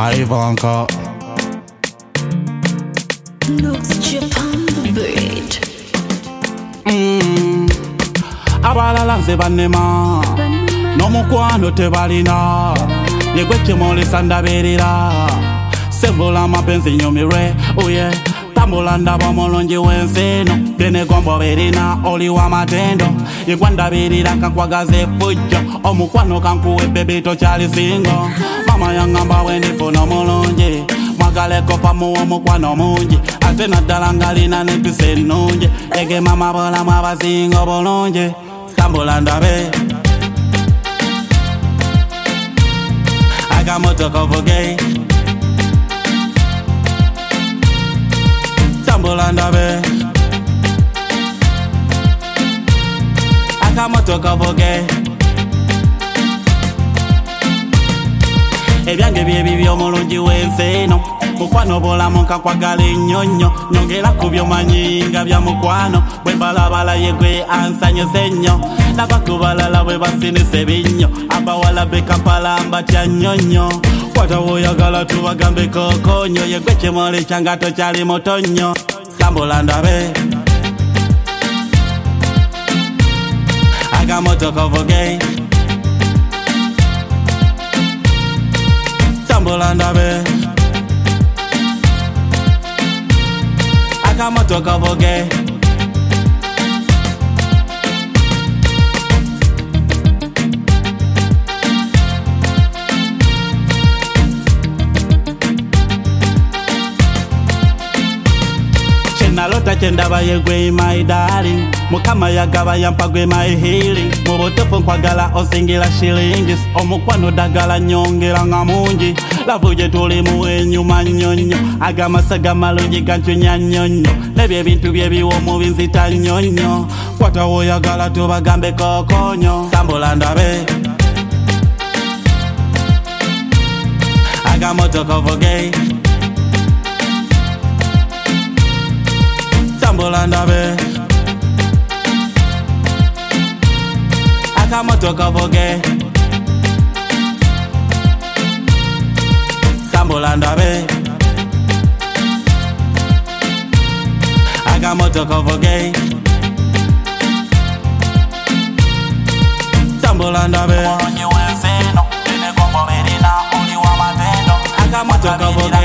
Ivanka. Looks Japan the beat. Abalala nze bannema n'omukwano tebalina yegwe kimulisa ndabeerera sembula amapenzi nyumirwe uye tambula ndaba omulungi w'ensi eno byenegombo birina oli w'amatendo yegwe ndabeerera kankwagaza effujjo omukwano kankuwa ebbebi tokyali singo mama yaŋŋamba bwe ndifuna omulungi mwagaleko pamuwa omukwano mungi ate naddala ngalina n'empisa ennungi ege mama bulamu abasinga obulungi tambula ndabe akamotoka ovuge tambula ndabe akamotoka ovuge ebyange byebibi omulungi w'ensi eno mukwano bulamu nkakwagala ennyonnyo nyongera ku byomanyi nga bya mukwano bwe balabala yegwe ansanyusa ennyo laba ku balala bwe basinisa ebinnyo abawala bekampala mbatya nnyonnyo kwata woyagala tubagambe kokonyo yegwe kimuli kyanga tokyali muto nnyo tambula ndabe akamotoka ovuge tambula ndabe akamotoka ovuge kyenalota kyendaba yegwe my darling mukama yagaba yampa gwe my healing mu butuufu nkwagala osingira shillings omukwano ddagala nyongera nga mungi lavu gye tulimu enyuma nnyonnyo agamasega malungi gancunya nnyonnyo nebyo ebintu byebiwa omubi nzita nnyonnyo kwata woyagala tubagambe kokonyo tambula ndabe akamotoka ovuge tambula ndabe akamotoka ovuge tambula ndabe akamotoka ovuge tambula ndabe omulungi w'ensi eno byenegombo birina oli w'amatendo akamotoka ovuge